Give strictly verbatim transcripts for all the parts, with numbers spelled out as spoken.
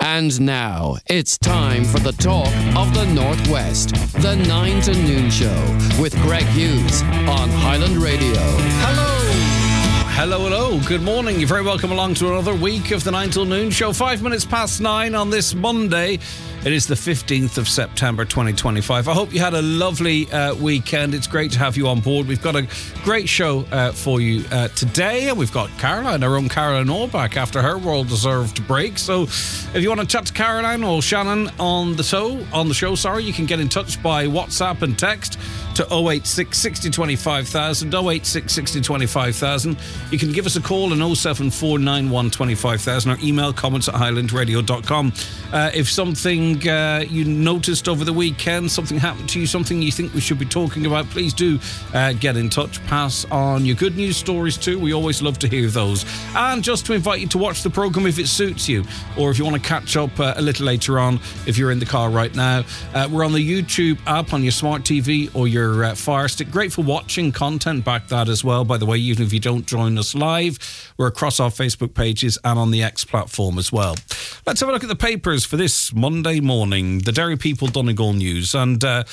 And now, it's time for the talk of the Northwest. The nine to noon Show with Greg Hughes on Highland Radio. Hello. Hello, hello. Good morning. You're very welcome along to another week of the nine till noon Show. Five minutes past nine on this Monday. It is the fifteenth of September twenty twenty-five. I hope you had a lovely uh, weekend. It's great to have you on board. We've got a great show uh, for you uh, today. And we've got Caroline, our own Caroline Orbach, after her well-deserved break. So if you want to chat to Caroline or Shannon on the show, on the show, sorry, you can get in touch by WhatsApp and text to oh eight six, six oh two five thousand, oh eight six, six oh two five thousand. You can give us a call on oh seven four nine one two five thousand or email comments at highland radio dot com. Uh, if something uh, you noticed over the weekend, something happened to you, something you think we should be talking about, please do uh, get in touch. Pass on your good news stories too. We always love to hear those. And just to invite you to watch the programme if it suits you, or if you want to catch up uh, a little later on if you're in the car right now. Uh, we're on the YouTube app on your smart T V or your Uh, Fire Stick. Great for watching content back that as well, by the way, even if you don't join us live. We're across our Facebook pages and on the X platform as well. Let's have a look at the papers for this Monday morning. The Derry People Donegal News. And uh,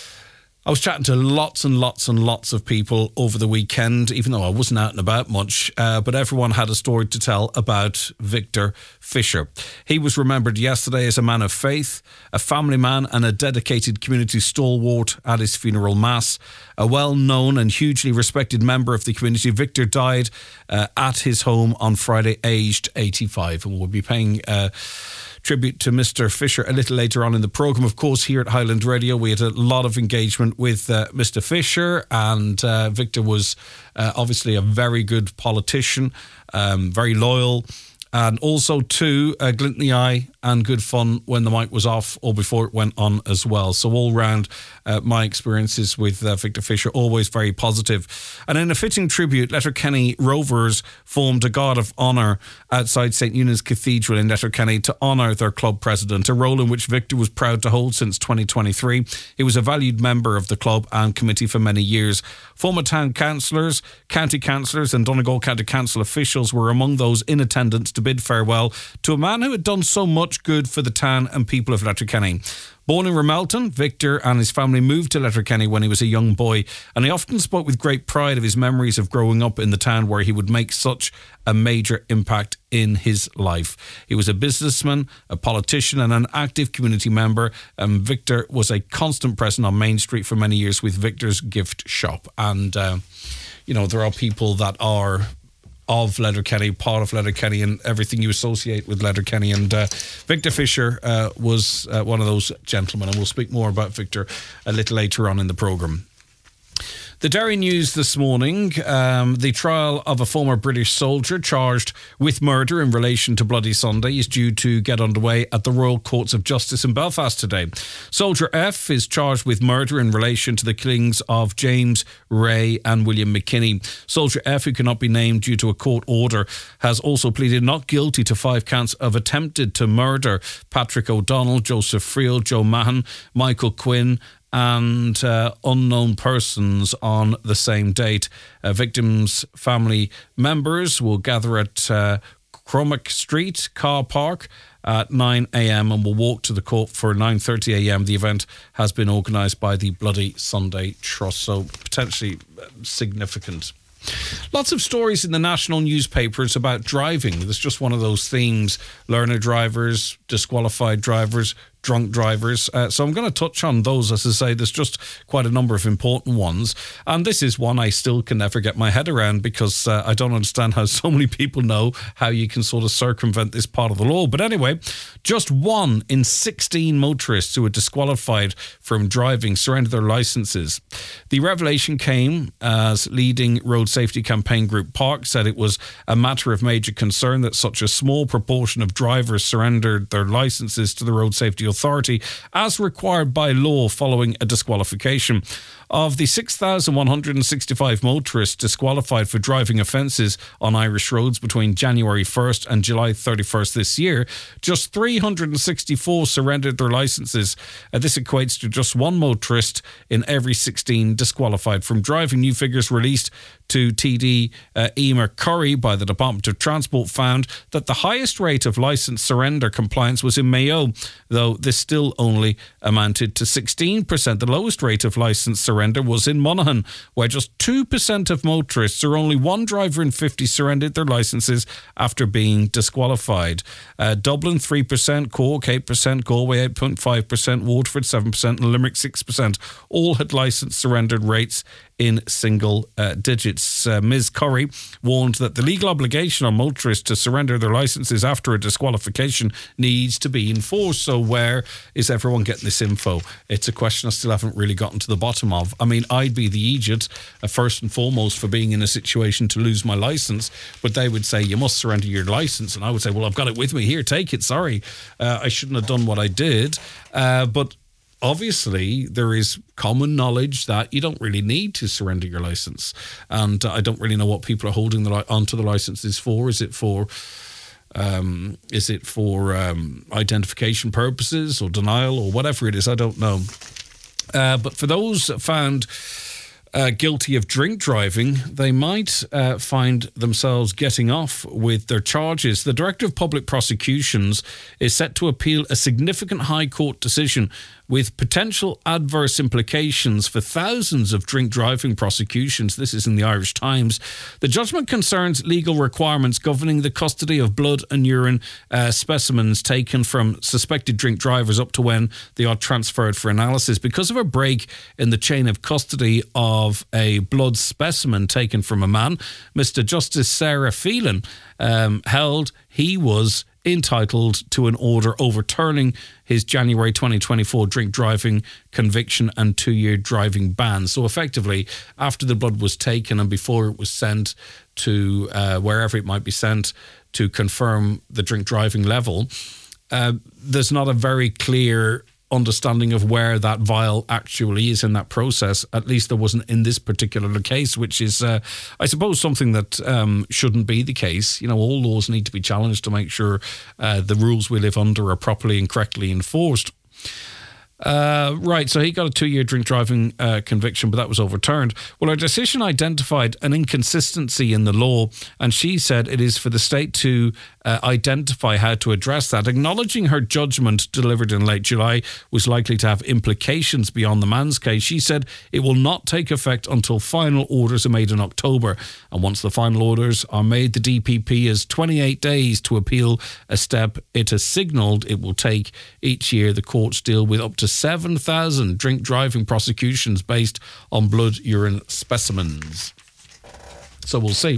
I was chatting to lots and lots and lots of people over the weekend, even though I wasn't out and about much, uh, but everyone had a story to tell about Victor Fisher. He was remembered yesterday as a man of faith, a family man and a dedicated community stalwart at his funeral mass. A well-known and hugely respected member of the community, Victor died uh, at his home on Friday, aged eighty-five, and we'll be paying Uh, tribute to Mister Fisher a little later on in the programme. Of course, here at Highland Radio, we had a lot of engagement with uh, Mister Fisher, and uh, Victor was uh, obviously a very good politician, um, very loyal, and also, too, a glint in the eye and good fun when the mic was off or before it went on as well. So all round, uh, my experiences with uh, Victor Fisher, always very positive. And in a fitting tribute, Letterkenny Rovers formed a guard of honour outside St Eunan's Cathedral in Letterkenny to honour their club president, a role in which Victor was proud to hold since twenty twenty-three. He was a valued member of the club and committee for many years. Former town councillors, county councillors and Donegal County Council officials were among those in attendance to bid farewell to a man who had done so much good for the town and people of Letterkenny. Born in Ramelton, Victor and his family moved to Letterkenny when he was a young boy, and he often spoke with great pride of his memories of growing up in the town where he would make such a major impact in his life. He was a businessman, a politician and an active community member, and Victor was a constant presence on Main Street for many years with Victor's Gift Shop. And, uh, you know, there are people that are of Letterkenny, part of Letterkenny and everything you associate with Letterkenny. And uh, Victor Fisher uh, was uh, one of those gentlemen, and we'll speak more about Victor a little later on in the programme. The Derry News this morning, um, the trial of a former British soldier charged with murder in relation to Bloody Sunday is due to get underway at the Royal Courts of Justice in Belfast today. Soldier F is charged with murder in relation to the killings of James Ray and William McKinney. Soldier F, who cannot be named due to a court order, has also pleaded not guilty to five counts of attempted to murder Patrick O'Donnell, Joseph Friel, Joe Mahan, Michael Quinn, and uh, unknown persons on the same date. Uh, victims' family members will gather at uh, Cromack Street Car Park at nine a.m. and will walk to the court for nine thirty a.m. The event has been organised by the Bloody Sunday Trust, so potentially significant. Lots of stories in the national newspapers about driving. There's just one of those themes: learner drivers, disqualified drivers, drunk drivers. Uh, so I'm going to touch on those. As I say, there's just quite a number of important ones. And this is one I still can never get my head around, because uh, I don't understand how so many people know how you can sort of circumvent this part of the law. But anyway, just one in sixteen motorists who were disqualified from driving surrendered their licences. The revelation came as leading road safety campaign group Park said it was a matter of major concern that such a small proportion of drivers surrendered their licences to the road safety authority as required by law following a disqualification. Of the six thousand one hundred sixty-five motorists disqualified for driving offences on Irish roads between January first and July thirty-first this year, just three hundred sixty-four surrendered their licences. Uh, this equates to just one motorist in every sixteen disqualified from driving. New figures released to T D uh, Emer Curry by the Department of Transport found that the highest rate of licence surrender compliance was in Mayo, though this still only amounted to sixteen percent. The lowest rate of licence surrender was in Monaghan, where just two percent of motorists, or only one driver in fifty, surrendered their licences after being disqualified. Uh, Dublin three percent, Cork eight percent, Galway eight point five percent, Waterford seven percent and Limerick six percent. All had licence surrendered rates in single uh, digits. Uh, Miz Curry warned that the legal obligation on motorists to surrender their licences after a disqualification needs to be enforced. So where is everyone getting this info? It's a question I still haven't really gotten to the bottom of. I mean, I'd be the idiot, uh, first and foremost, for being in a situation to lose my licence, but they would say, you must surrender your licence. And I would say, well, I've got it with me here, take it, sorry. Uh, I shouldn't have done what I did. Uh, but obviously, there is common knowledge that you don't really need to surrender your licence. And uh, I don't really know what people are holding the li- onto the licences for. Is it for um, is it for um, identification purposes or denial or whatever it is? I don't know. Uh, but for those found Uh, guilty of drink driving, they might uh, find themselves getting off with their charges. The Director of Public Prosecutions is set to appeal a significant High Court decision with potential adverse implications for thousands of drink driving prosecutions. This is in the Irish Times. The judgment concerns legal requirements governing the custody of blood and urine uh, specimens taken from suspected drink drivers up to when they are transferred for analysis. Because of a break in the chain of custody of a blood specimen taken from a man, Mister Justice Sarah Phelan um, held he was entitled to an order overturning his January twenty twenty-four drink driving conviction and two-year driving ban. So effectively, after the blood was taken and before it was sent to uh, wherever it might be sent to confirm the drink driving level, uh, there's not a very clear understanding of where that vial actually is in that process. At least there wasn't in this particular case, which is, uh, I suppose, something that um, shouldn't be the case. You know, all laws need to be challenged to make sure uh, the rules we live under are properly and correctly enforced. Uh, right, so he got a two-year drink driving uh, conviction, but that was overturned. Well, her decision identified an inconsistency in the law, and she said it is for the state to uh, identify how to address that. Acknowledging her judgment delivered in late July was likely to have implications beyond the man's case, she said it will not take effect until final orders are made in October. And once the final orders are made, the D P P has twenty-eight days to appeal, a step it has signalled it will take. Each year, the courts deal with up to seven thousand drink driving prosecutions based on blood urine specimens. So we'll see.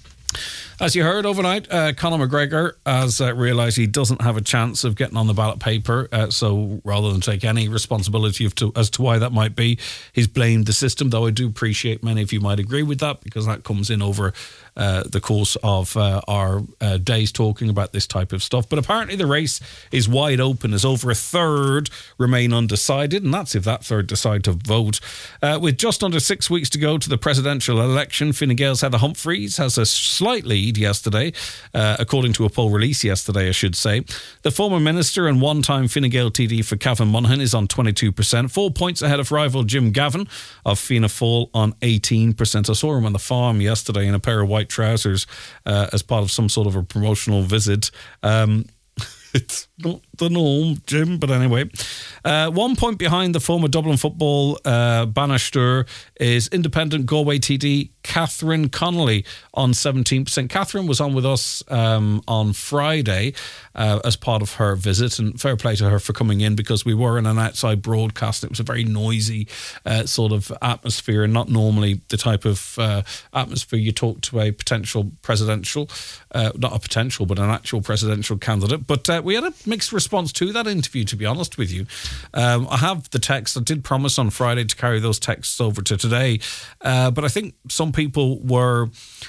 As you heard overnight, uh, Conor McGregor has uh, realised he doesn't have a chance of getting on the ballot paper. Uh, so rather than take any responsibility of to, as to why that might be, he's blamed the system, though I do appreciate many of you might agree with that, because that comes in over uh, the course of uh, our uh, days talking about this type of stuff. But apparently the race is wide open as over a third remain undecided, and that's if that third decide to vote. Uh, with just under six weeks to go to the presidential election, Fine Gael's Heather Humphreys has a slight lead yesterday, uh, according to a poll release yesterday, I should say. The former minister and one-time Fine Gael T D for Cavan Monaghan is on twenty-two percent, four points ahead of rival Jim Gavin of Fianna Fáil on eighteen percent. I saw him on the farm yesterday in a pair of white trousers uh, as part of some sort of a promotional visit. Um, it's not the norm, Jim, but anyway. Uh, one point behind the former Dublin football uh, Bannister is independent Galway T D Catherine Connolly on seventeen percent. Catherine was on with us um, on Friday uh, as part of her visit, and fair play to her for coming in, because we were in an outside broadcast. It was a very noisy uh, sort of atmosphere, and not normally the type of uh, atmosphere you talk to a potential presidential, uh, not a potential, but an actual presidential candidate. But uh, we had a mixed response to that interview, to be honest with you. Um, I have the text. I did promise on Friday to carry those texts over to today, uh, but I think some people were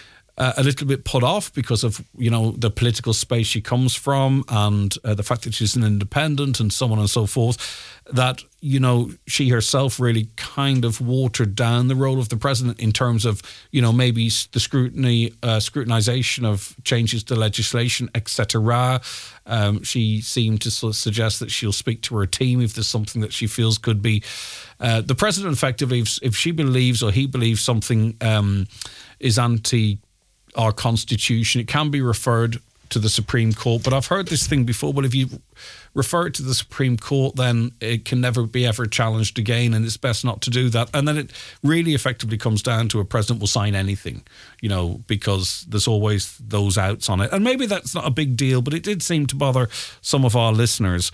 uh, a little bit put off because of, you know, the political space she comes from and uh, the fact that she's an independent and so on and so forth, that, you know, she herself really kind of watered down the role of the president in terms of, you know, maybe the scrutiny, uh, scrutinization of changes to legislation, et cetera. Um, she seemed to sort of suggest that she'll speak to her team if there's something that she feels could be. Uh, the president, effectively, if, if she believes or he believes something um, is anti our constitution, it can be referred to the Supreme Court. But I've heard this thing before. Well, if you refer it to the Supreme Court, then it can never be ever challenged again, and it's best not to do that. And then it really effectively comes down to a president will sign anything, you know, because there's always those outs on it. And maybe that's not a big deal, but it did seem to bother some of our listeners.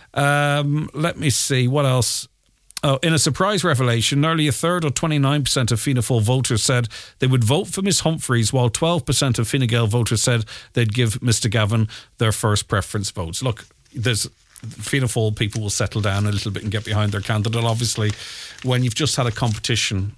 Um, let me see, what else? Oh, in a surprise revelation, nearly a third or twenty-nine percent of Fianna Fáil voters said they would vote for Miss Humphreys, while twelve percent of Fine Gael voters said they'd give Mister Gavin their first preference votes. Look, there's Fianna Fáil people will settle down a little bit and get behind their candidate. Obviously, when you've just had a competition,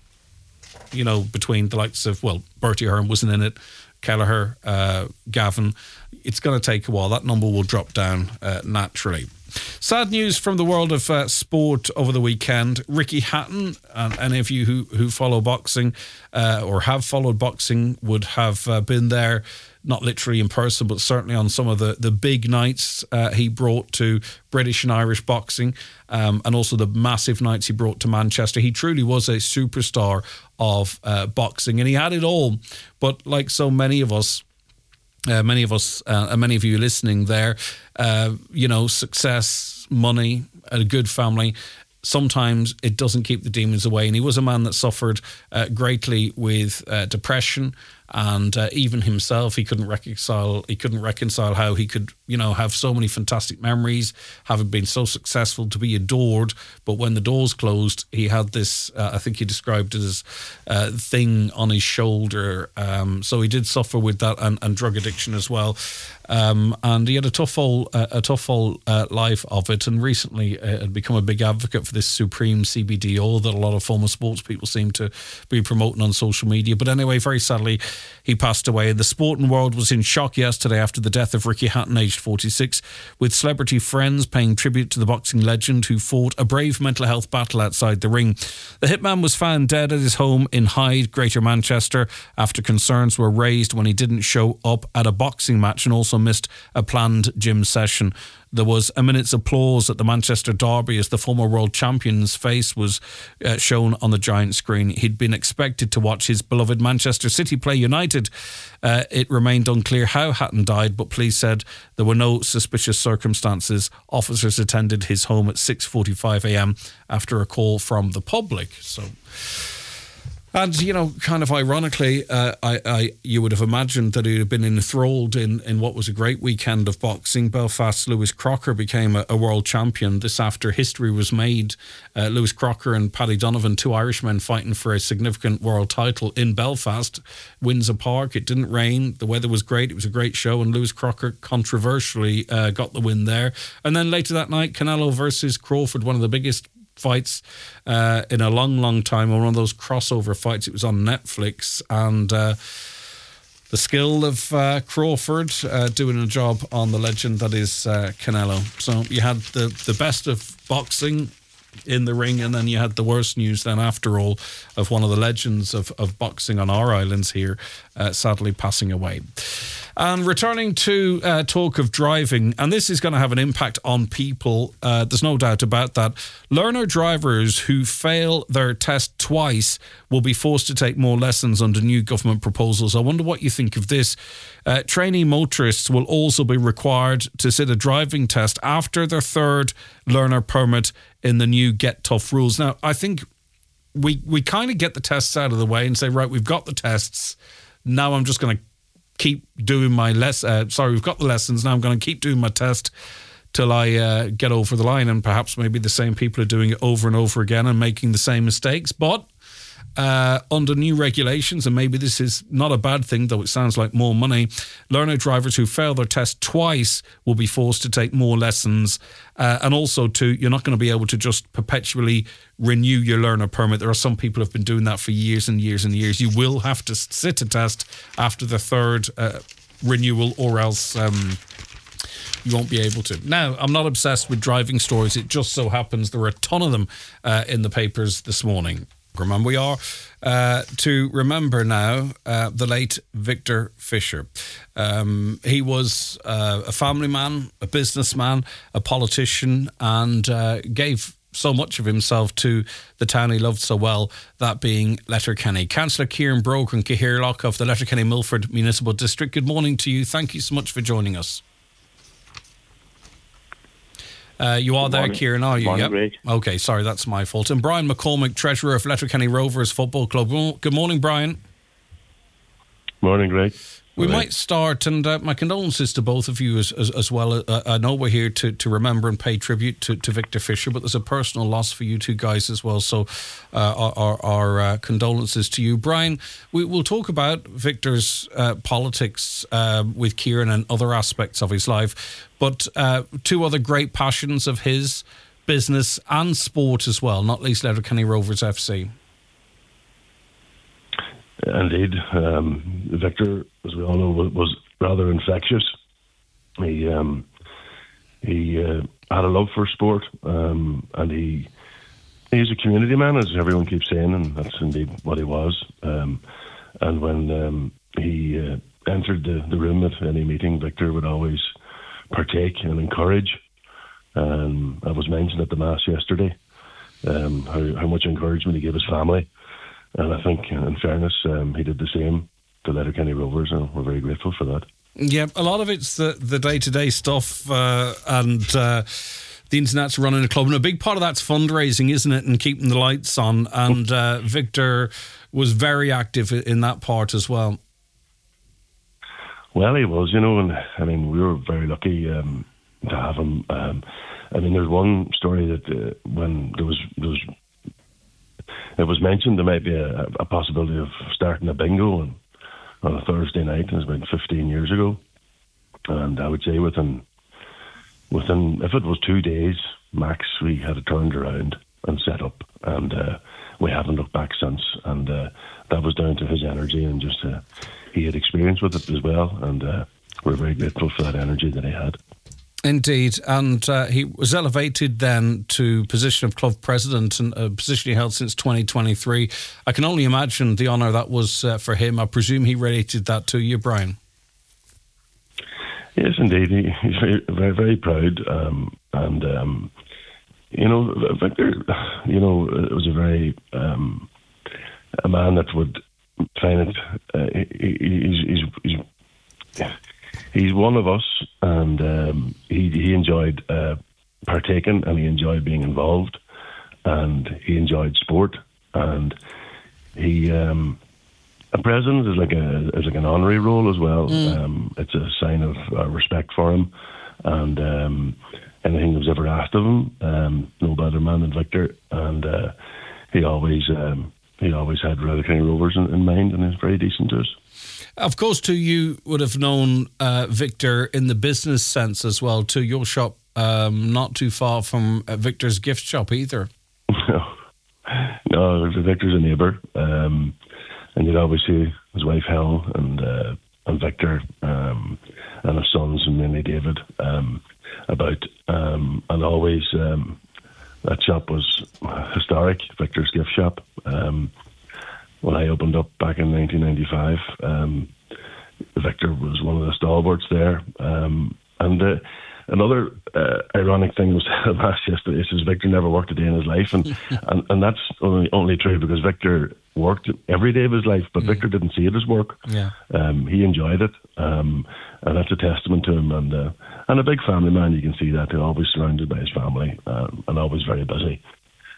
you know, between the likes of, well, Bertie Ahern wasn't in it, Kelleher, uh, Gavin, it's going to take a while. That number will drop down uh, naturally. Sad news from the world of uh, sport over the weekend. Ricky Hatton, and any of you who, who follow boxing uh, or have followed boxing would have uh, been there, not literally in person, but certainly on some of the, the big nights uh, he brought to British and Irish boxing, um, and also the massive nights he brought to Manchester. He truly was a superstar of uh, boxing, and he had it all. But like so many of us, Uh, many of us uh, and many of you listening there, uh, you know, success, money, a good family, sometimes it doesn't keep the demons away. And he was a man that suffered uh, greatly with uh, depression, and uh, even himself, he couldn't reconcile. He couldn't reconcile how he could, you know, have so many fantastic memories, having been so successful, to be adored, but when the doors closed, he had this. Uh, I think he described it as uh, thing on his shoulder. Um, so he did suffer with that, and, and drug addiction as well. Um, and he had a tough old, uh, a tough old uh, life of it. And recently, uh, had become a big advocate for this Supreme C B D O that a lot of former sports people seem to be promoting on social media. But anyway, very sadly, he passed away. The sporting world was in shock yesterday after the death of Ricky Hatton, aged forty-six, with celebrity friends paying tribute to the boxing legend who fought a brave mental health battle outside the ring. The hitman was found dead at his home in Hyde, Greater Manchester, after concerns were raised when he didn't show up at a boxing match and also missed a planned gym session. There was a minute's applause at the Manchester Derby as the former world champion's face was uh, shown on the giant screen. He'd been expected to watch his beloved Manchester City play United. Uh, it remained unclear how Hatton died, but police said there were no suspicious circumstances. Officers attended his home at six forty-five a.m. after a call from the public. So... And, you know, kind of ironically, uh, I, I, you would have imagined that he'd have been enthralled in, in what was a great weekend of boxing. Belfast's Lewis Crocker became a, a world champion. This after history was made. Uh, Lewis Crocker and Paddy Donovan, two Irishmen fighting for a significant world title in Belfast. Windsor Park, it didn't rain. The weather was great. It was a great show. And Lewis Crocker controversially uh, got the win there. And then later that night, Canelo versus Crawford, one of the biggest fights uh, in a long, long time. One of those crossover fights. It was on Netflix, and uh, the skill of uh, Crawford uh, doing a job on the legend that is uh, Canelo. So you had the, the best of boxing in the ring, and then you had the worst news then after all of one of the legends of, of boxing on our islands here uh, sadly passing away. And returning to uh, talk of driving, and this is going to have an impact on people, uh, there's no doubt about that. Learner drivers who fail their test twice will be forced to take more lessons under new government proposals. I wonder what you think of this. Uh, trainee motorists will also be required to sit a driving test after their third learner permit in the new Get Tough rules. Now, I think we we kind of get the tests out of the way and say, right, we've got the tests. Now I'm just going to keep doing my less. Uh, sorry, we've got the lessons. Now I'm going to keep doing my test till I uh, get over the line. And perhaps maybe the same people are doing it over and over again and making the same mistakes. But uh, under new regulations, and maybe this is not a bad thing, though it sounds like more money, learner drivers who fail their test twice will be forced to take more lessons. Uh, and also, too, you're not going to be able to just perpetually renew your learner permit. There are some people who have been doing that for years and years and years. You will have to sit a test after the third uh, renewal, or else um, you won't be able to. Now, I'm not obsessed with driving stories. It just so happens there were a ton of them uh, in the papers this morning. And we are uh, to remember now uh, the late Victor Fisher. Um, he was uh, a family man, a businessman, a politician, and uh, gave so much of himself to the town he loved so well, that being Letterkenny. Councillor Kieran Brogan Cahirlock of the Letterkenny Milford Municipal District, good morning to you. Thank you so much for joining us. Uh, you are there, Kieran, are you? Morning, yep. Greg. Okay, sorry, that's my fault. And Brian McCormick, Treasurer of Letterkenny Rovers Football Club. Good morning, Brian. Morning, Greg. We Morning. might start, and uh, my condolences to both of you as, as, as well. Uh, I know we're here to, to remember and pay tribute to, to Victor Fisher, but there's a personal loss for you two guys as well. So uh, our, our, our uh, condolences to you. Brian, we, we'll talk about Victor's uh, politics uh, with Kieran and other aspects of his life, but uh, two other great passions of his, business and sport as well, not least Letterkenny Rovers F C. Indeed. Um, Victor, as we all know, was, was rather infectious. He um, he uh, had a love for sport, um, and he he's a community man, as everyone keeps saying, and that's indeed what he was. Um, and when um, he uh, entered the, the room at any meeting, Victor would always partake and encourage. Um, I was mentioned at the Mass yesterday um, how, how much encouragement he gave his family. And I think, in fairness, um, he did the same to Letterkenny Rovers, and we're very grateful for that. Yeah, a lot of it's the, the day-to-day stuff uh, and uh, the internet's running a club. And a big part of that's fundraising, isn't it, and keeping the lights on. And uh, Victor was very active in that part as well. Well, he was, you know, and I mean, we were very lucky um, to have him. Um, I mean, there's one story that uh, when there was... There was It was mentioned there might be a, a possibility of starting a bingo on, on a Thursday night. It was about fifteen years ago. And I would say within, within if it was two days max, we had it turned around and set up. And uh, we haven't looked back since. And uh, that was down to his energy and just uh, he had experience with it as well. And uh, we're very grateful for that energy that he had. Indeed, and uh, he was elevated then to position of club president, and a position he held since twenty twenty-three. I can only imagine the honour that was uh, for him. I presume he related that to you, Brian. Yes, indeed. He, he's very, very, very proud, um, and um, you know, Victor, you know, it was a very um, a man that would find it. Uh, he, he's, he's, he's He's one of us, and um, he he enjoyed uh, partaking, and he enjoyed being involved, and he enjoyed sport, and he um, a president is like a is like an honorary role as well. Mm. Um, it's a sign of uh, respect for him, and um, anything that was ever asked of him, um, no better man than Victor, and uh, he always um, he always had Letterkenny Rovers in, in mind, and he's very decent to us. Of course, too, you would have known uh, Victor in the business sense as well, too. Your shop um, not too far from uh, Victor's gift shop either. No, no, Victor's a neighbour. Um, and you'd always see his wife, Helen, and, uh, and Victor, um, and his sons, and mainly David, um, about. Um, and always, um, that shop was historic, Victor's gift shop. Um When I opened up back in nineteen ninety-five, um, Victor was one of the stalwarts there. Um, and uh, another uh, ironic thing was last yesterday is Victor never worked a day in his life. And, and, and that's only, only true because Victor worked every day of his life, but mm. Victor didn't see it as work. Yeah. Um, he enjoyed it. Um, and that's a testament to him. And, uh, and a big family man, you can see that. He's always surrounded by his family um, and always very busy.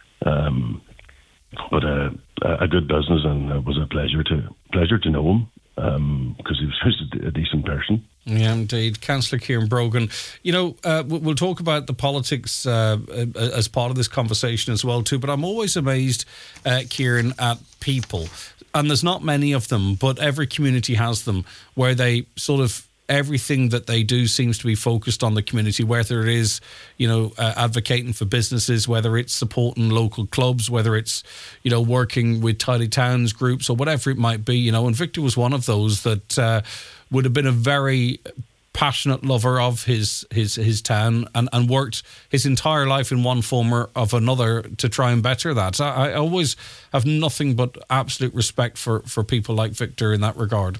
Um But uh, a good business, and it was a pleasure to pleasure to know him. um, because he was just a, a decent person. Yeah, indeed. Councillor Kieran Brogan. You know, uh, we'll talk about the politics uh, as part of this conversation as well, too, but I'm always amazed, uh, Kieran, at people. And there's not many of them, but every community has them, where they sort of, everything that they do seems to be focused on the community, whether it is, you know, uh, advocating for businesses, whether it's supporting local clubs, whether it's, you know, working with tidy towns groups or whatever it might be, you know. And Victor was one of those that uh, would have been a very passionate lover of his his his town and, and worked his entire life in one form or of another to try and better that. I, I always have nothing but absolute respect for, for people like Victor in that regard.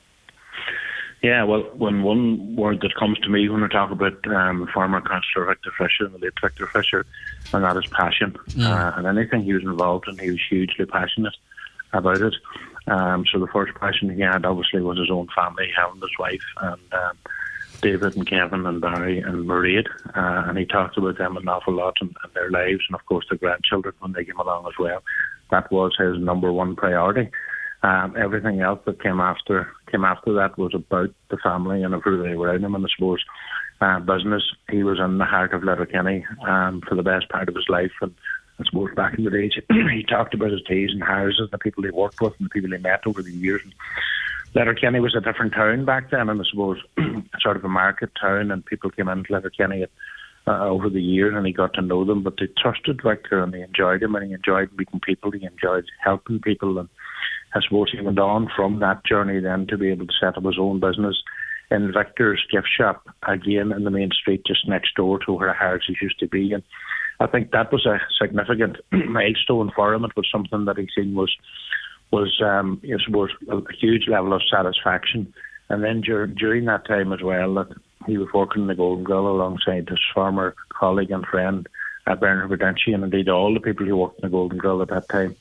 Yeah, well, when one word that comes to me when I talk about um, former Councillor Victor Fisher, the late Victor Fisher, and that is passion. Mm. Uh, and anything he was involved in, he was hugely passionate about it. Um, so the first passion he had, obviously, was his own family, him, his wife, and um, David and Kevin and Barry and Mairead. Uh, and he talked about them an awful lot and, and their lives, and of course their grandchildren when they came along as well. That was his number one priority. Um, everything else that came after came after that was about the family and everybody around him. And I suppose uh, business, he was in the heart of Letterkenny um, for the best part of his life. And I suppose back in the days, he talked about his days and houses, the people he worked with and the people he met over the years. And Letterkenny was a different town back then, and I suppose sort of a market town, and people came into Letterkenny uh, over the years, and he got to know them. But they trusted Victor, and they enjoyed him, and he enjoyed meeting people, he enjoyed helping people. And I suppose he went on from that journey then to be able to set up his own business in Victor's gift shop, again in the main street just next door to where Harris's used to be. And I think that was a significant milestone for him. It was something that he seen was, was um, I suppose, a huge level of satisfaction. And then dur- during that time as well, that he was working in the Golden Gull alongside his former colleague and friend, uh, Bernard Rodenci, and indeed all the people who worked in the Golden Gull at that time.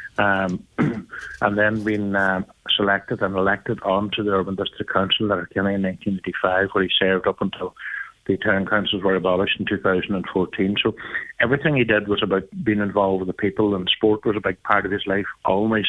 Um, and then being uh, selected and elected onto the Urban District Council in nineteen eighty-five, where he served up until the town councils were abolished in two thousand fourteen. So everything he did was about being involved with the people, and sport was a big part of his life, always,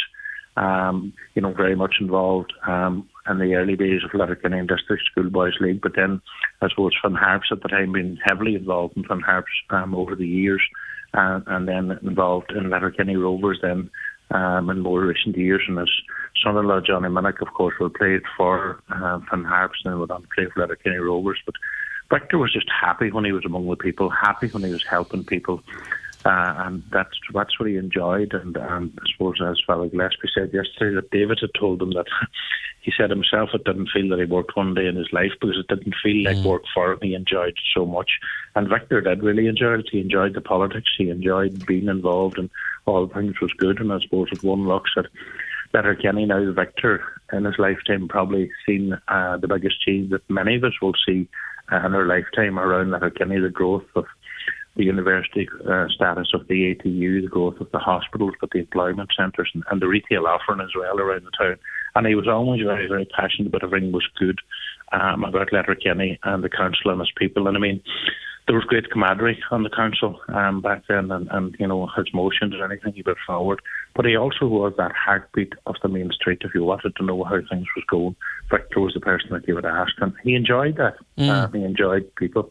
um, you know, very much involved um, in the early days of Letterkenny District Schoolboys League. But then, I suppose, Finn Harps at the time being heavily involved in Finn Harps um, over the years, uh, and then involved in Letterkenny Rovers then, Um, in more recent years, and his son-in-law Johnny Minnick, of course, will play for uh, Finn Harps and went on to play for Letterkenny Rovers. But Victor was just happy when he was among the people, happy when he was helping people, uh, and that's that's what he enjoyed. And, and I suppose, as Father Gillespie said yesterday, that David had told him that he said himself it didn't feel that he worked one day in his life because it didn't feel like mm. work for him. He enjoyed it so much, and Victor did really enjoy it. He enjoyed the politics, he enjoyed being involved, and all things was good. And I suppose if one looks at Letterkenny now, Victor in his lifetime probably seen uh, the biggest change that many of us will see uh, in our lifetime around Letterkenny, the growth of the university uh, status of the A T U, the growth of the hospitals, but the employment centres and, and the retail offering as well around the town. And he was always very, very passionate about everything was good um, about Letterkenny and the council and his people. And I mean, there was great camaraderie on the council um, back then, and, and, you know, his motions and anything he put forward. But he also was that heartbeat of the main street. If you wanted to know how things was going, Victor was the person that you would ask. And he enjoyed that. Mm. Uh, he enjoyed people.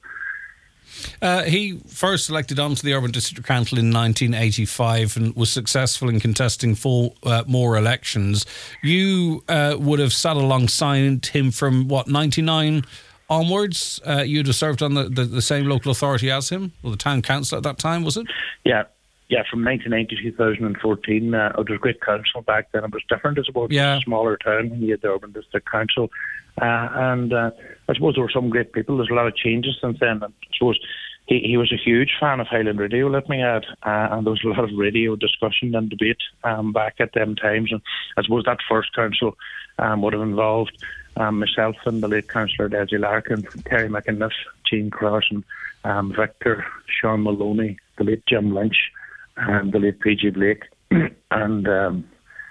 Uh, he first elected onto the Urban District Council in nineteen eighty-five and was successful in contesting four uh, more elections. You uh, would have sat alongside him from, what, ninety-nine onwards? Uh, you'd have served on the, the, the same local authority as him, or the town council at that time, was it? Yeah. Yeah, from nineteen ninety to two thousand fourteen, uh, it was a great council back then. It was different, I suppose. Yeah. It was a smaller town when you had the Urban District Council. Uh, and uh, I suppose there were some great people. There's a lot of changes since then. And I suppose he, he was a huge fan of Highland Radio, let me add. Uh, and there was a lot of radio discussion and debate um, back at them times. And I suppose that first council um, would have involved um, myself and the late Councillor Desi Larkin, Terry McInniff, Jean Crossan, um, Victor, Sean Maloney, the late Jim Lynch, and the late P G Blake, and um,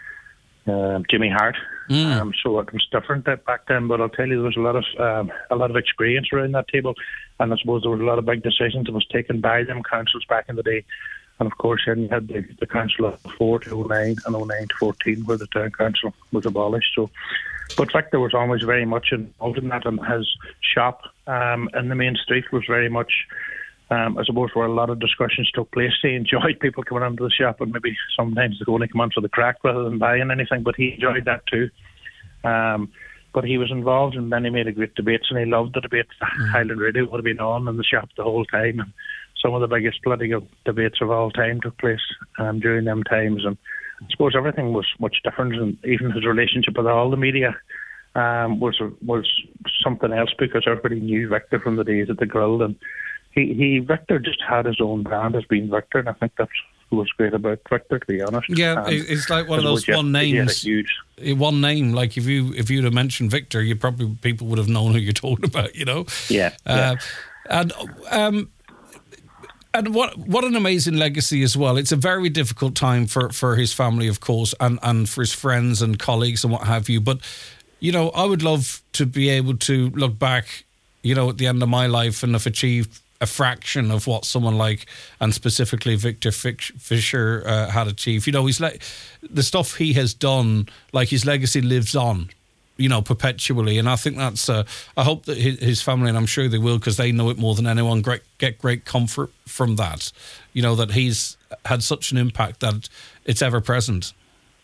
uh, Jimmy Hart. Mm. Um, so it was different back then, but I'll tell you, there was a lot of um, a lot of experience around that table, and I suppose there was a lot of big decisions that was taken by them councils back in the day. And of course, then you had the, the council of four to oh nine and oh nine to fourteen, where the town council was abolished. So but Victor was always very much involved in that, and his shop um, in the main street was very much, um, I suppose, where a lot of discussions took place. He enjoyed people coming into the shop, and maybe sometimes they only come on for the crack rather than buying anything, but he enjoyed that too. Um, but he was involved in many, many great debates, and he loved the debates. Mm. Highland Radio would have been on in the shop the whole time, and some of the biggest political debates of all time took place um, during them times. And I suppose everything was much different, and even his relationship with all the media um, was was something else, because everybody knew Victor from the days at the Grill, and he, he Victor just had his own brand as being Victor, and I think that's what was great about Victor, to be honest. Yeah, um, it's like one of those one names. Huge... One name, like if you if you'd have mentioned Victor, you probably people would have known who you're talking about, you know. Yeah. Uh, yeah. And um. And what what an amazing legacy as well. It's a very difficult time for, for his family, of course, and, and for his friends and colleagues and what have you. But, you know, I would love to be able to look back, you know, at the end of my life and have achieved a fraction of what someone like, and specifically Victor Fisher, uh, had achieved. You know, he's like, the stuff he has done, like his legacy lives on, you know, perpetually. And I think that's, uh, I hope that his family, and I'm sure they will, because they know it more than anyone, great, get great comfort from that, you know, that he's had such an impact that it's ever present.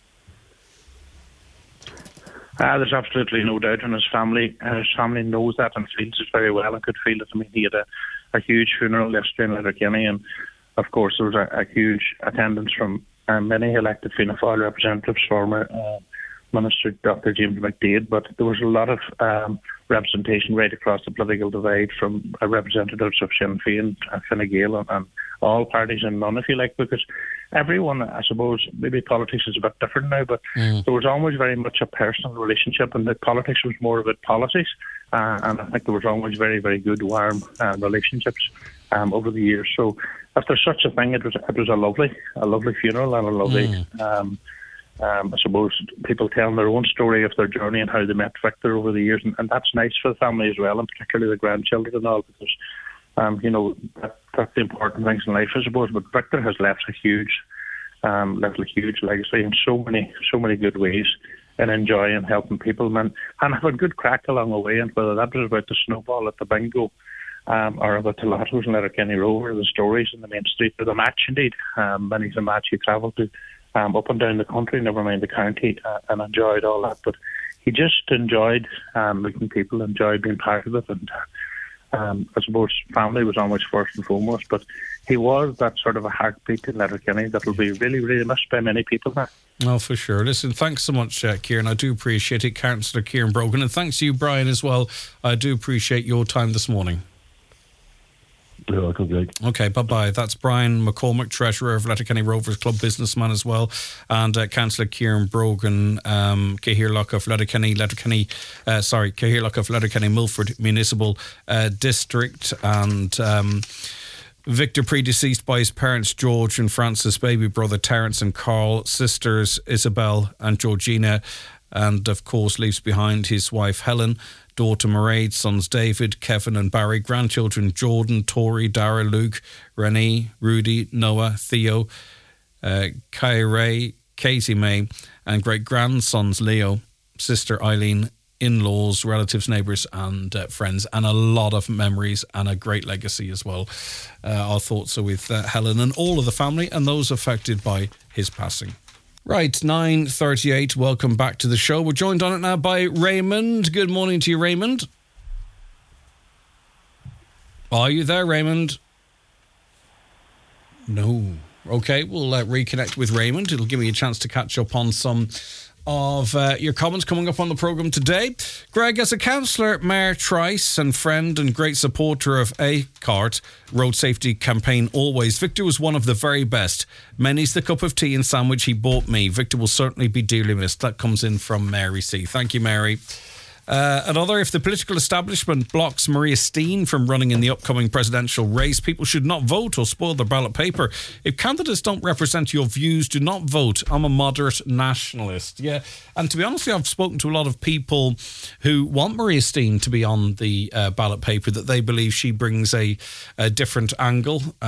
Uh, there's absolutely no doubt, and his family, uh, his family knows that and feels it very well, and could feel it. I mean, he had a, a huge funeral yesterday in Letterkenny, and of course there was a, a huge attendance from uh, many elected Fianna Fáil representatives, former uh, Minister Doctor James McDade, but there was a lot of um, representation right across the political divide, from uh, representatives of Sinn Féin, uh, Fine Gael, and, and all parties and none, if you like, because everyone, I suppose, maybe politics is a bit different now, but mm. there was always very much a personal relationship, and the politics was more about policies, uh, and I think there was always very, very good, warm uh, relationships um, over the years. So if there's such a thing, it was it was a lovely, a lovely funeral and a lovely. Mm. Um, Um, I suppose people telling their own story of their journey and how they met Victor over the years, and, and that's nice for the family as well, and particularly the grandchildren and all, because um, you know that, that's the important things in life, I suppose. But Victor has left a huge, um, left a huge legacy in so many, so many good ways, in enjoying helping people, man, and having good crack along the way. And whether that was about the snowball at the bingo, um, or about the lottos in Letterkenny Rover, the stories in the main street, or the match indeed. Um, many's a match he travelled to. Um, up and down the country, never mind the county, uh, and enjoyed all that. But he just enjoyed um, meeting people, enjoyed being part of it, and um, I suppose family was almost first and foremost. But he was that sort of a heartbeat in Letterkenny that will be really, really missed by many people now. Oh, for sure. Listen, thanks so much, uh, Kieran. I do appreciate it, Councillor Kieran Brogan, and thanks to you, Brian, as well. I do appreciate your time this morning. You're welcome, Greg. Okay, bye-bye. That's Brian McCormick, Treasurer of Letterkenny Rovers Club, businessman as well, and uh, Councillor Kieran Brogan, um, Cahirlock of Letterkenny, Letterkenny, uh, sorry, Cahirlock of Letterkenny Milford Municipal uh, District, and um, Victor, predeceased by his parents George and Francis, baby brother Terence and Carl, sisters Isabel and Georgina, and of course leaves behind his wife Helen, daughter Mairead, sons David, Kevin and Barry, grandchildren Jordan, Tori, Dara, Luke, Renee, Rudy, Noah, Theo, uh, Kyrie, Casey May, and great-grandsons Leo, sister Eileen, in-laws, relatives, neighbours and uh, friends, and a lot of memories and a great legacy as well. Uh, our thoughts are with uh, Helen and all of the family and those affected by his passing. Right, nine thirty-eight, welcome back to the show. We're joined on it now by Raymond. Good morning to you, Raymond. Are you there, Raymond? No. Okay, we'll uh, reconnect with Raymond. It'll give me a chance to catch up on some of uh, your comments coming up on the programme today. Greg, as a councillor, Mayor Trice and friend and great supporter of A C A R T road safety campaign always, Victor was one of the very best. Many's the cup of tea and sandwich he bought me. Victor will certainly be dearly missed. That comes in from Mary C. Thank you, Mary. Uh, another, if the political establishment blocks Maria Steen from running in the upcoming presidential race, people should not vote or spoil their ballot paper. If candidates don't represent your views, do not vote. I'm a moderate nationalist. Yeah, and to be honest, I've spoken to a lot of people who want Maria Steen to be on the uh, ballot paper, that they believe she brings a, a different angle and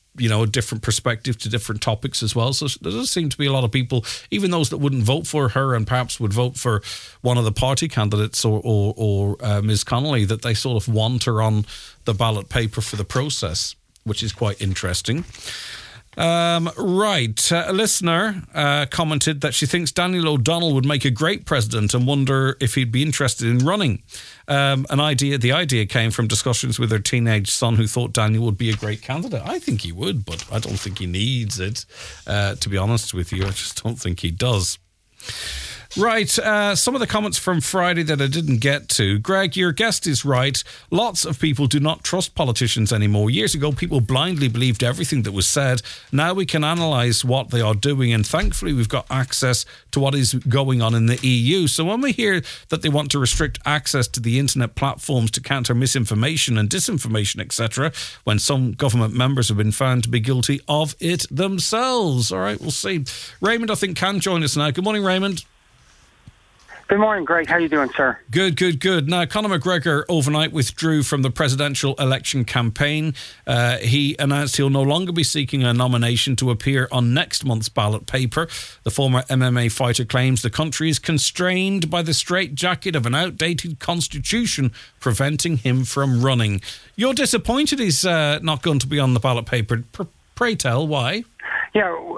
you know, a different perspective to different topics as well. So there does seem to be a lot of people, even those that wouldn't vote for her and perhaps would vote for one of the party candidates or, or, or uh, Miz Connolly, that they sort of want her on the ballot paper for the process, which is quite interesting. Um, right. Uh, a listener uh, commented that she thinks Daniel O'Donnell would make a great president and wonder if he'd be interested in running. Um, an idea, the idea came from discussions with her teenage son, who thought Daniel would be a great candidate. I think he would, but I don't think he needs it, uh, to be honest with you. I just don't think he does. Right, uh, some of the comments from Friday that I didn't get to. Greg, your guest is right. Lots of people do not trust politicians anymore. Years ago, people blindly believed everything that was said. Now we can analyse what they are doing, and thankfully we've got access to what is going on in the E U. So when we hear that they want to restrict access to the internet platforms to counter misinformation and disinformation, et cetera, when some government members have been found to be guilty of it themselves. All right, we'll see. Raymond, I think, can join us now. Good morning, Raymond. Good morning, Greg. How you doing, sir? Good, good, good. Now, Conor McGregor overnight withdrew from the presidential election campaign. Uh, he announced he'll no longer be seeking a nomination to appear on next month's ballot paper. The former M M A fighter claims the country is constrained by the straitjacket of an outdated constitution preventing him from running. You're disappointed he's uh, not going to be on the ballot paper. Pray tell, why? Yeah,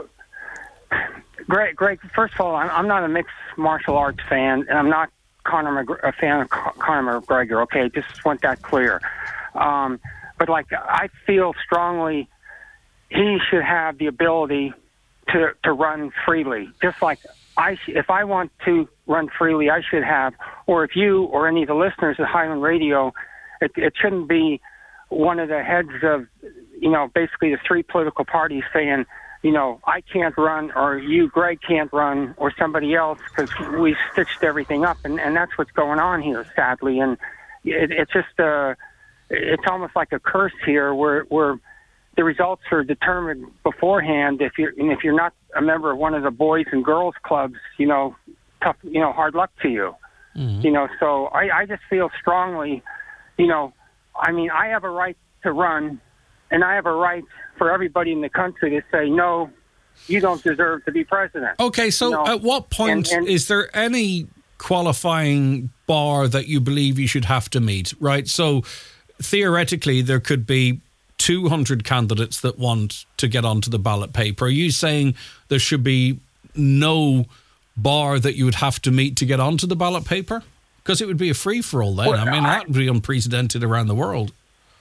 Greg, Greg, first of all, I'm not a mixed martial arts fan, and I'm not Conor McGregor, a fan of Conor McGregor, okay? Just want that clear. Um, but, like, I feel strongly he should have the ability to, to run freely. Just like I, if I want to run freely, I should have, or if you or any of the listeners at Highland Radio, it, it shouldn't be one of the heads of, you know, basically the three political parties saying, you know, I can't run, or you, Greg, can't run, or somebody else, because we stitched everything up, and, and that's what's going on here, sadly. And it, it's just, uh, it's almost like a curse here, where where the results are determined beforehand. If you're, and if you're not a member of one of the boys and girls clubs, you know, tough, you know, hard luck to you. Mm-hmm. You know, so I, I just feel strongly, you know, I mean, I have a right to run, and I have a right for everybody in the country to say, no, you don't deserve to be president. Okay, so you know? At what point and, and, is there any qualifying bar that you believe you should have to meet, right? So theoretically, there could be two hundred candidates that want to get onto the ballot paper. Are you saying there should be no bar that you would have to meet to get onto the ballot paper? Because it would be a free-for-all then. Well, I mean, I, that would be unprecedented around the world.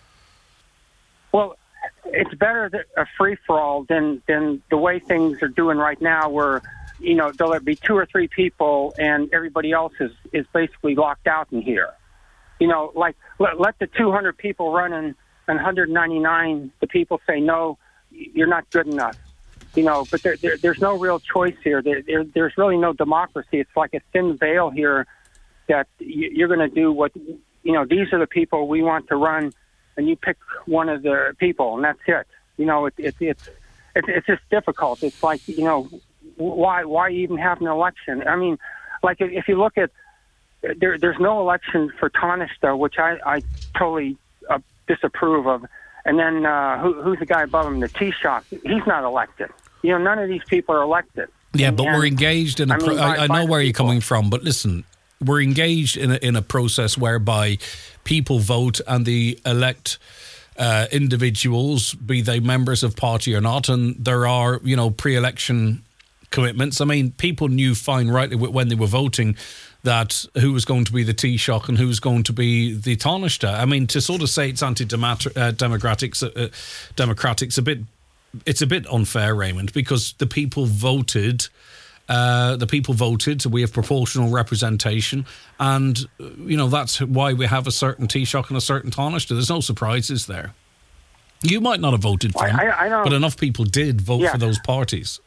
Well, it's better that a free-for-all than, than the way things are doing right now, where, you know, there'll be two or three people and everybody else is, is basically locked out in here. You know, like, let, let the two hundred people run and, and one hundred ninety-nine, the people say, no, you're not good enough. You know, but there, there, there's no real choice here. There, there, there's really no democracy. It's like a thin veil here that you're going to do what, you know, these are the people we want to run, and you pick one of the people, and that's it. You know, it, it, it's it's it's just difficult. It's like, you know, why why even have an election? I mean, like if you look at, there, there's no election for Taoiseach, which I, I totally uh, disapprove of. And then uh, who, who's the guy above him, the Taoiseach? He's not elected. You know, none of these people are elected. Yeah, but and, we're engaged in a. I, mean, pro- I, I know where you're people. coming from, but listen. We're engaged in a, in a process whereby people vote and they elect uh, individuals, be they members of party or not, and there are, you know, pre-election commitments. I mean, people knew fine rightly when they were voting that who was going to be the Taoiseach and who was going to be the Taoiseach. I mean, to sort of say it's anti-democratic's uh, democratic's a bit, it's a bit unfair, Raymond, because the people voted. Uh, the people voted, so we have proportional representation, and, you know, that's why we have a certain Taoiseach and a certain Taoiseach. There's no surprises there. You might not have voted for them, I, I but enough people did vote yeah. for those parties.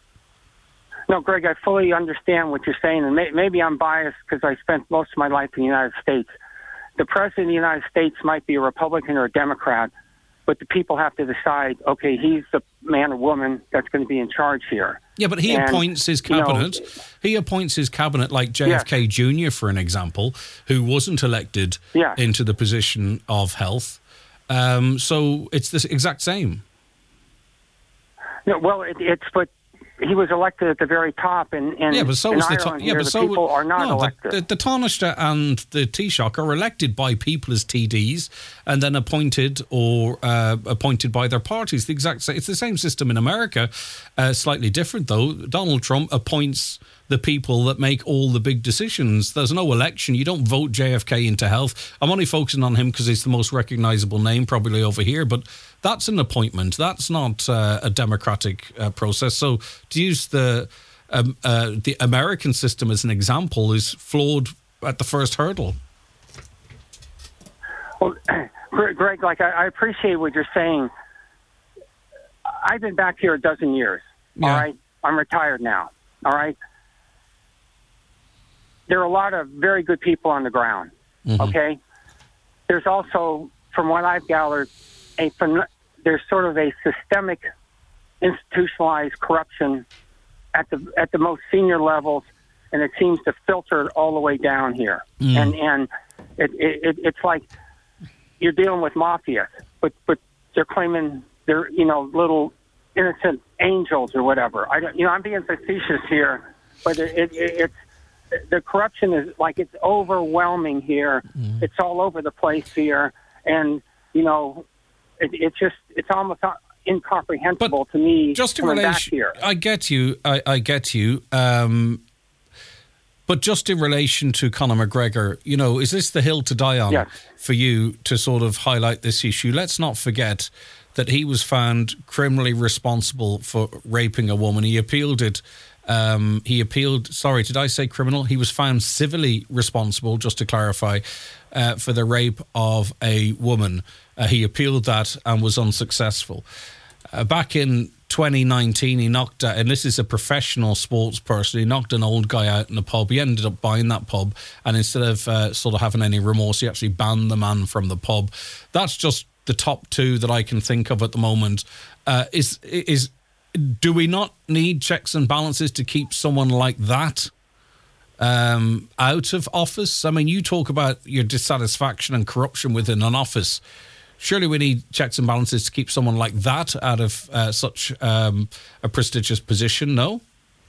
No, Greg, I fully understand what you're saying, and may, maybe I'm biased because I spent most of my life in the United States. The President of the United States might be a Republican or a Democrat, but the people have to decide, okay, he's the man or woman that's going to be in charge here. Yeah, but he and, appoints his cabinet. You know, he appoints his cabinet, like J F K yeah. Junior, for an example, who wasn't elected yeah. into the position of health. Um, so it's the exact same. No, well, it, it's but he was elected at the very top, and, and yeah, but so in was the Ireland yeah, here, but the so people are not no, elected. The, the, the Taoiseach and the Taoiseach are elected by people as T Ds and then appointed or uh, appointed by their parties. The exact same. It's the same system in America, uh, slightly different though. Donald Trump appoints the people that make all the big decisions. There's no election. You don't vote J F K into health. I'm only focusing on him because he's the most recognisable name probably over here, but that's an appointment. That's not uh, a democratic uh, process. So to use the um, uh, the American system as an example is flawed at the first hurdle. Well, Greg, like I, I appreciate what you're saying. I've been back here a dozen years. Yeah. All right, I'm retired now. All right. There are a lot of very good people on the ground, mm-hmm. okay? There's also, from what I've gathered, a there's sort of a systemic, institutionalized corruption at the at the most senior levels, and it seems to filter all the way down here. Mm. And and it, it it's like you're dealing with mafia, but but they're claiming they're you know little innocent angels or whatever. I don't, you know I'm being facetious here, but it, it, it's. The corruption is like it's overwhelming here. Mm. It's all over the place here, and you know, it, it's just it's almost incomprehensible but to me. Just in relation, here. I get you. I, I get you. Um, but just in relation to Conor McGregor, you know, is this the hill to die on yes. for you to sort of highlight this issue? Let's not forget that he was found criminally responsible for raping a woman. He appealed it. Um, he appealed, sorry, did I say criminal? He was found civilly responsible, just to clarify, uh, for the rape of a woman. Uh, he appealed that and was unsuccessful. Uh, back in twenty nineteen, he knocked out, and this is a professional sports person, he knocked an old guy out in a pub. He ended up buying that pub, and instead of uh, sort of having any remorse, he actually banned the man from the pub. That's just the top two that I can think of at the moment. Uh, is is Do we not need checks and balances to keep someone like that um, out of office? I mean, you talk about your dissatisfaction and corruption within an office. Surely we need checks and balances to keep someone like that out of uh, such um, a prestigious position, no?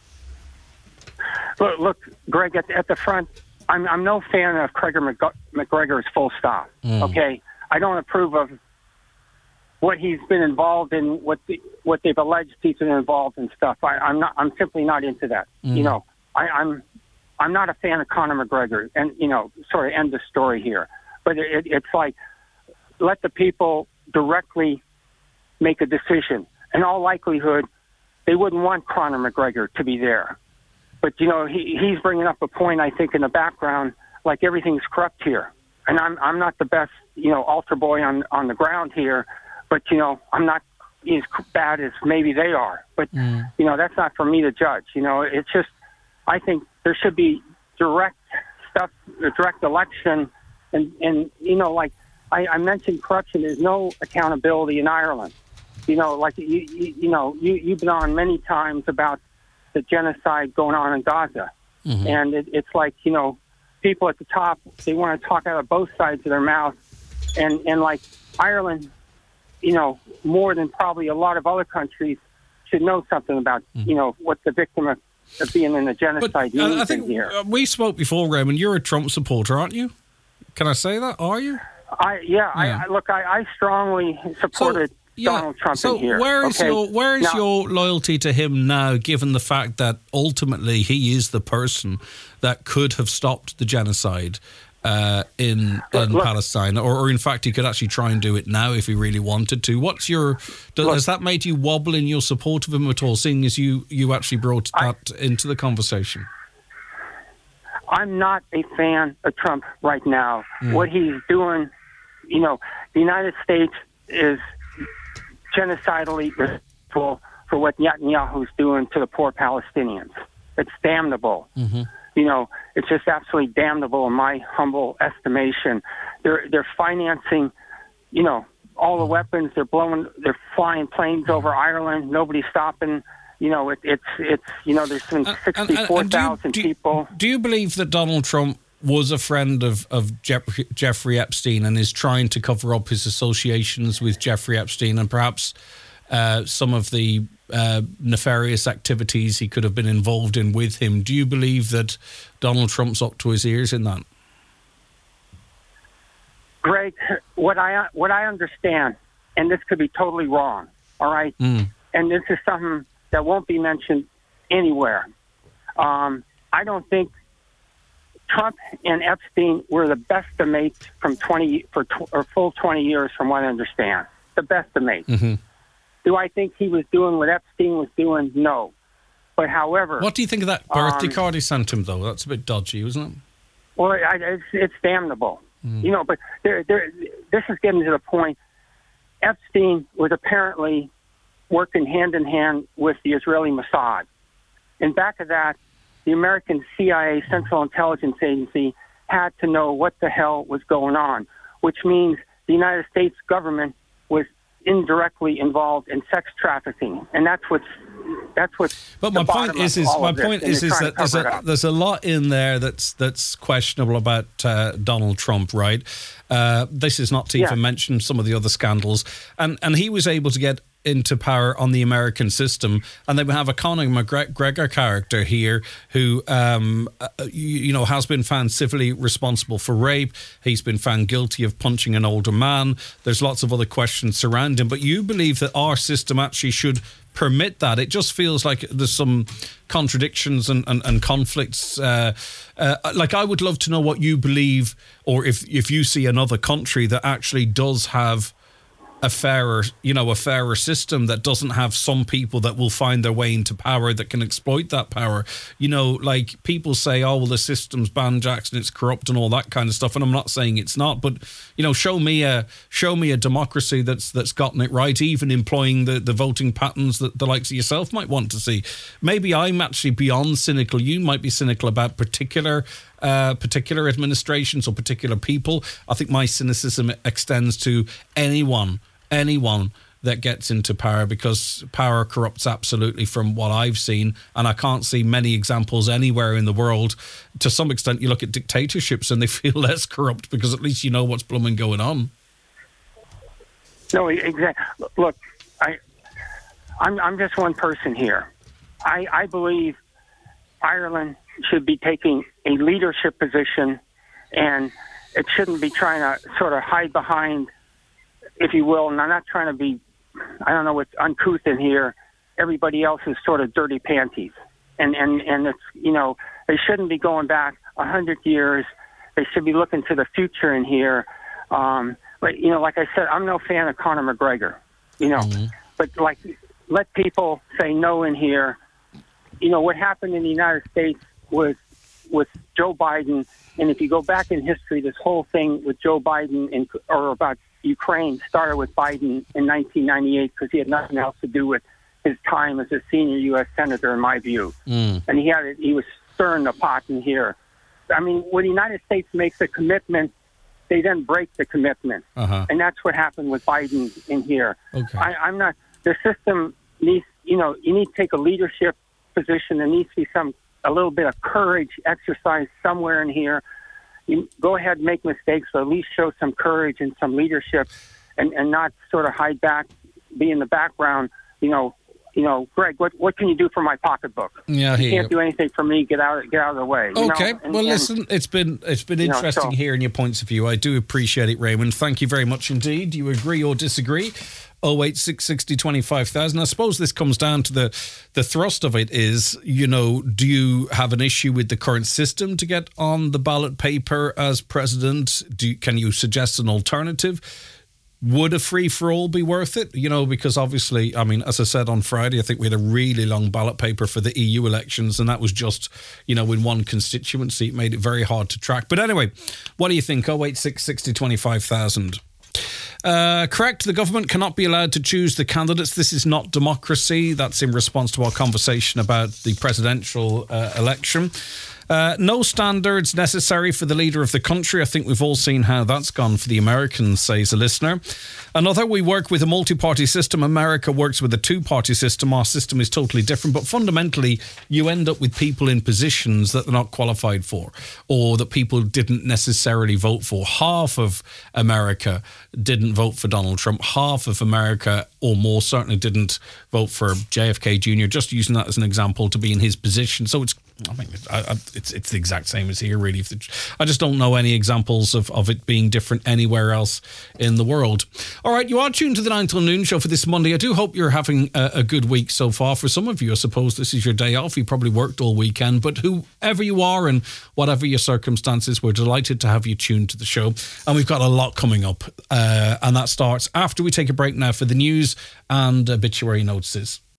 Look, look Greg, at, at the front, I'm, I'm no fan of Craig McGregor's full stop, mm. okay? I don't approve of what he's been involved in, what the, what they've alleged he's been involved in stuff. I, I'm not. I'm simply not into that. Mm. You know, I, I'm I'm not a fan of Conor McGregor, and you know, sorry, end the story here. But it, it's like let the people directly make a decision. In all likelihood, they wouldn't want Conor McGregor to be there. But you know, he he's bringing up a point. I think in the background, like everything's corrupt here, and I'm I'm not the best you know altar boy on on the ground here. But, you know, I'm not as bad as maybe they are. But, mm. you know, that's not for me to judge. You know, it's just, I think there should be direct stuff, direct election. And, and you know, like I, I mentioned corruption, there's no accountability in Ireland. You know, like, you, you, you know, you, you've been on many times about the genocide going on in Gaza. Mm-hmm. And it, it's like, you know, people at the top, they want to talk out of both sides of their mouth. And, and like, Ireland, you know, more than probably a lot of other countries should know something about, mm. you know, what the victim of, of being in a genocide but, means uh, I think here. Uh, we spoke before, Raymond. You're a Trump supporter, aren't you? Can I say that? Are you? I yeah. yeah. I, look, I, I strongly supported so, yeah, Donald Trump so in here. where is okay? your where is now, your loyalty to him now, given the fact that ultimately he is the person that could have stopped the genocide? Uh, in in look, Palestine, or, or in fact, he could actually try and do it now if he really wanted to. What's your does, look, has that made you wobble in your support of him at all? Seeing as you you actually brought that I, into the conversation. I'm not a fan of Trump right now. Mm. What he's doing, you know, the United States is genocidally responsible for what Netanyahu's doing to the poor Palestinians. It's damnable. Mm-hmm. You know, it's just absolutely damnable in my humble estimation. They're they're financing, you know, all the weapons. They're blowing, they're flying planes over Ireland. Nobody's stopping. You know, it, it's it's you know, there's been sixty-four thousand people. Do you believe that Donald Trump was a friend of of Jeffrey, Jeffrey Epstein and is trying to cover up his associations with Jeffrey Epstein and perhaps uh, some of the uh, nefarious activities he could have been involved in with him. Do you believe that Donald Trump's up to his ears in that? Greg, what I what I understand, and this could be totally wrong, all right? Mm. And this is something that won't be mentioned anywhere. Um, I don't think Trump and Epstein were the best of mates from twenty for tw- or full twenty years, from what I understand. The best of mates. Mm-hmm. Do I think he was doing what Epstein was doing? No. But however, what do you think of that birthday um, card he sent him, though? That's a bit dodgy, isn't it? Well, I, it's, it's damnable. Mm. You know, but there, there, this is getting to the point. Epstein was apparently working hand in hand with the Israeli Mossad. In back of that, the American C I A, Central Intelligence Agency, had to know what the hell was going on, which means the United States government was indirectly involved in sex trafficking, and that's what's that's what's. But my point is, is my point is, is that there's a there's a lot in there that's that's questionable about uh, Donald Trump, right? Uh, this is not to yeah. even mention some of the other scandals, and and he was able to get into power on the American system, and they have a Conor McGregor character here who, um, uh, you, you know, has been found civilly responsible for rape. He's been found guilty of punching an older man. There's lots of other questions surrounding him, but you believe that our system actually should permit that. It just feels like there's some contradictions and, and, and conflicts. Uh, uh, like, I would love to know what you believe, or if, if you see another country that actually does have a fairer, you know, a fairer system that doesn't have some people that will find their way into power that can exploit that power. You know, like people say, oh, well, the system's banned, Jackson, it's corrupt and all that kind of stuff. And I'm not saying it's not, but, you know, show me a show me a democracy that's that's gotten it right, even employing the, the voting patterns that the likes of yourself might want to see. Maybe I'm actually beyond cynical. You might be cynical about particular Uh, particular administrations or particular people. I think my cynicism extends to anyone, anyone that gets into power, because power corrupts absolutely from what I've seen, and I can't see many examples anywhere in the world. To some extent, you look at dictatorships and they feel less corrupt because at least you know what's blooming going on. No, exactly. Look, I, I'm, I'm just one person here. I, I believe Ireland should be taking a leadership position, and it shouldn't be trying to sort of hide behind, if you will, and I'm not trying to be, I don't know what's uncouth in here, everybody else's sort of dirty panties. And, and, and it's, you know, they shouldn't be going back a hundred years. They should be looking to the future in here. Um, but, you know, like I said, I'm no fan of Conor McGregor, you know, mm-hmm. but like, let people say no in here. You know, what happened in the United States was with Joe Biden, and if you go back in history, this whole thing with Joe Biden and, or about Ukraine started with Biden in nineteen ninety-eight because he had nothing else to do with his time as a senior U S senator, in my view. Mm. And he had he was stirring the pot in here. I mean, when the United States makes a commitment, they then break the commitment, uh-huh. and that's what happened with Biden in here. Okay. I, I'm not. The system needs, you know, you need to take a leadership position. There needs to be some. A little bit of courage exercise somewhere in here. You go ahead and make mistakes, but at least show some courage and some leadership, and, and not sort of hide back, be in the background. You know, you know, Greg, what what can you do for my pocketbook? Yeah, you can't do anything for me. Get out, get out of the way. You okay. know? And, well, and, listen, it's been it's been interesting know, so, hearing your points of view. I do appreciate it, Raymond. Thank you very much indeed. Do you agree or disagree? oh eight six sixty twenty-five thousand. I suppose this comes down to the the thrust of it is, you know, do you have an issue with the current system to get on the ballot paper as president? Do you, can you suggest an alternative? Would a free-for-all be worth it? You know, because obviously, I mean, as I said on Friday, I think we had a really long ballot paper for the E U elections, and that was just, you know, in one constituency. It made it very hard to track. But anyway, what do you think? oh eight six sixty twenty-five thousand. Uh, correct, the government cannot be allowed to choose the candidates. This is not democracy. That's in response to our conversation about the presidential uh, election. Uh, no standards necessary for the leader of the country. I think we've all seen how that's gone for the Americans, says a listener. Another, we work with a multi-party system. America works with a two-party system. Our system is totally different. But fundamentally, you end up with people in positions that they're not qualified for, or that people didn't necessarily vote for. Half of America didn't vote for Donald Trump. Half of America, or more, certainly didn't vote for J F K Junior, just using that as an example to be in his position. So it's I mean, I, I, it's it's the exact same as here, really. I just don't know any examples of, of it being different anywhere else in the world. All right, you are tuned to the nine till noon show for this Monday. I do hope you're having a, a good week so far. For some of you, I suppose this is your day off. You probably worked all weekend, but whoever you are and whatever your circumstances, we're delighted to have you tuned to the show. And we've got a lot coming up, uh, and that starts after we take a break now for the news and obituary notices.